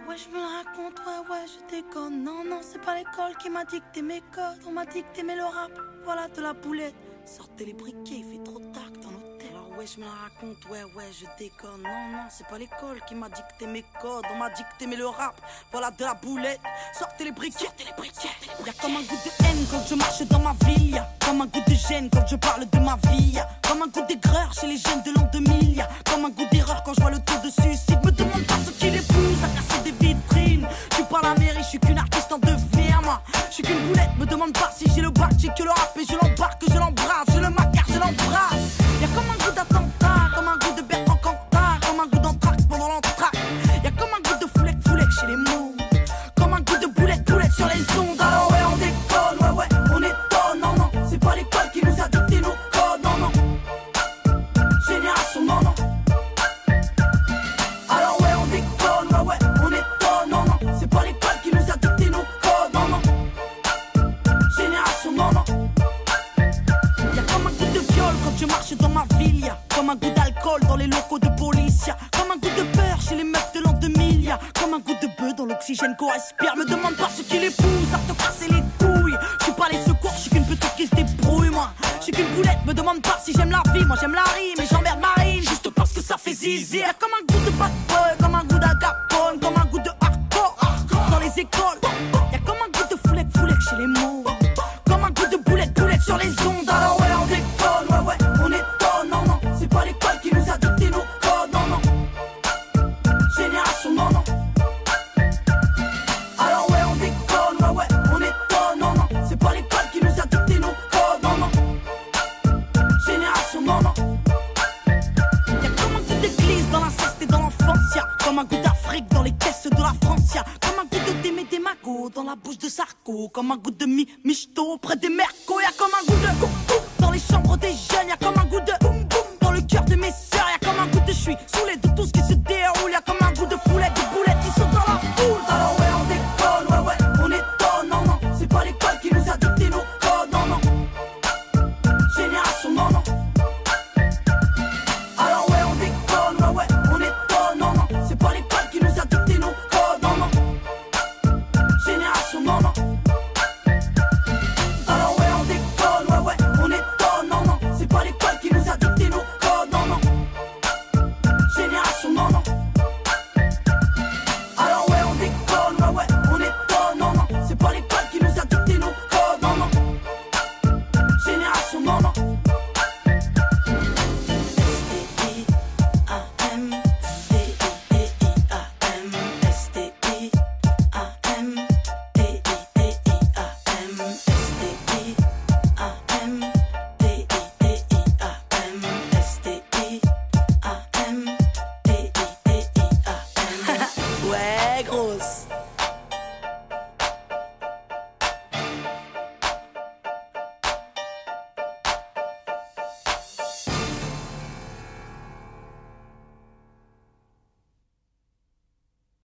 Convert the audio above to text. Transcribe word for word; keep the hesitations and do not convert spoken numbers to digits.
Ouais, je me la raconte, ouais, ouais, je déconne. Non, non, c'est pas l'école qui m'a dicté mes codes. On m'a dicté mais le rap, voilà de la boulette. Sortez les briquets, il fait trop tard dans l'hôtel. Alors ouais, je me la raconte, ouais, ouais, je déconne. Non, non, c'est pas l'école qui m'a dicté mes codes. On m'a dicté mais le rap, voilà de la boulette. Sortez les briquets, sortez les briquets. Y'a comme un goût de haine quand je marche dans ma ville. Y'a comme un goût de gêne quand je parle de ma vie. Y'a comme un goût d'aigreur chez les jeunes de l'an deux mille. Y'a comme un goût d'erreur quand je vois le taux de suicide. Me demande pas ce qui les pousse à casser des vitrines. Je suis pas la mairie, je suis qu'une artiste en devenir, moi. Je suis qu'une boulette, me demande pas si j'ai le bac, j'ai que le rap et je l'embarque, je l'embrasse, je le macar, je l'embrasse. Y'a comme un goût d'attentat, comme un goût de Bertrand Cantat, comme un goût d'entraque pendant l'entraque. Y'a comme un goût de foulec, foulec chez les mots, comme un goût de boulette, boulette sur les ondes. Alors ouais, on déconne, ouais, ouais, on étonne, non, non, c'est pas l'école qui nous a dicté nos codes, non, non. Génération, non, non. Alors ouais, on déconne, ouais, ouais, on étonne, non, non, c'est pas l'école qui nous a dicté nos codes, non, non. Génération, non, non. Y'a comme un goût de viol quand je marche dans ma ville. Y'a comme un goût d'alcool dans les locaux de police. Y'a comme un goût de peur chez les meufs de l'an deux mille. Y'a comme un goût de bœuf dans l'oxygène qu'on respire. Me demande pas ce qui les pousse à te casser les couilles. Je suis pas les secours, je suis qu'une petite qui se débrouille, moi. Je suis qu'une boulette, me demande pas si j'aime la vie. Moi j'aime la rime et j'emmerde Marine juste parce que ça fait zizi. Y'a comme un goût de bad boy, comme un goût d'agapone, comme un goût de hardcore dans les écoles. Y'a comme un goût de foulec, foulec chez les mots, comme un goût de boulette, boulette sur les ondes. Alors ouais, on déconne, ouais, ouais, on étonne, non, non. C'est pas l'école qui nous a dicté nos codes, non, non. Génération, non, non. Alors ouais, on déconne, ouais, ouais, on étonne, non, non. C'est pas l'école qui nous a dicté nos codes, non, non. Génération, non, non. Y'a comme un goût d'église dans l'inceste et dans l'enfance. Y'a comme un goût d'Afrique dans les caisses de la France. Y'a comme un goût de Démé des magots dans la bouche de Sarko. Comme un goût de mi michto près des mercos. Y'a comme un goût de coucou dans les chambres des jeunes. Y'a comme un